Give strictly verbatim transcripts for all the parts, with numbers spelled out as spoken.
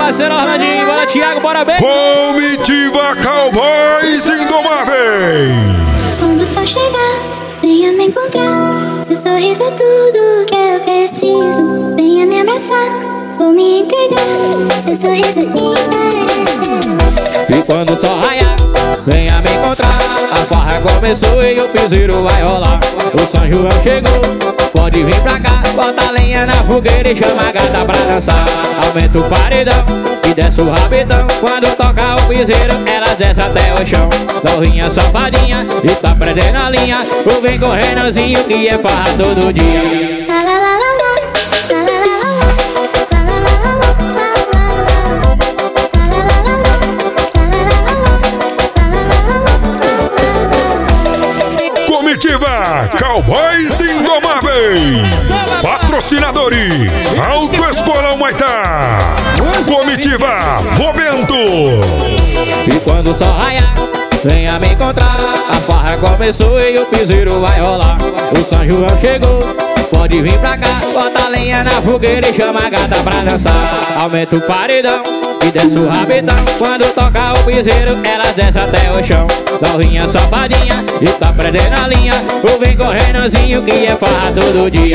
parceiro Orlandinho. Bora, Thiago, bora bem. Comitiva Cowboys Indomáveis. Quando o sol chegar, venha me encontrar. Seu sorriso é tudo que eu preciso. Venha me abraçar, vou me entregar. Seu sorriso é inverecível. E quando o sol raiar, venha me encontrar. A farra começou e o piseiro vai rolar. O São João chegou, pode vir pra cá. Bota a lenha na fogueira e chama a gata pra dançar. Aumenta o paredão e desce o rabetão. Quando toca o piseiro, ela desce até o chão. Novinha safadinha e tá prendendo a linha. Ou vem correndozinho que é farra todo dia. Comitiva Cowboys Indomáveis. Patrocinadores Autoescola Humaitá. Comitiva Vovento. E quando o sol raiar, venha me encontrar. A farra começou e o piseiro vai rolar. O São João chegou, pode vir pra cá. Bota a lenha na fogueira e chama a gata pra dançar. Aumenta o paredão e desce o rabetão. Quando toca o piseiro, ela desce até o chão. Novinha safadinha e tá prendendo a linha. Ou vem correndozinho que é farra todo dia.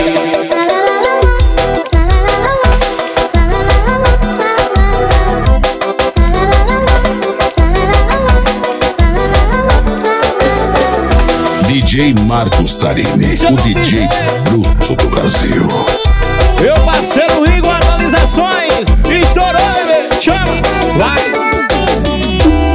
D J Marcos Tarini, o D J bruto do Brasil. Meu parceiro Igor Atualizações, estourou, bebê, chama, vai.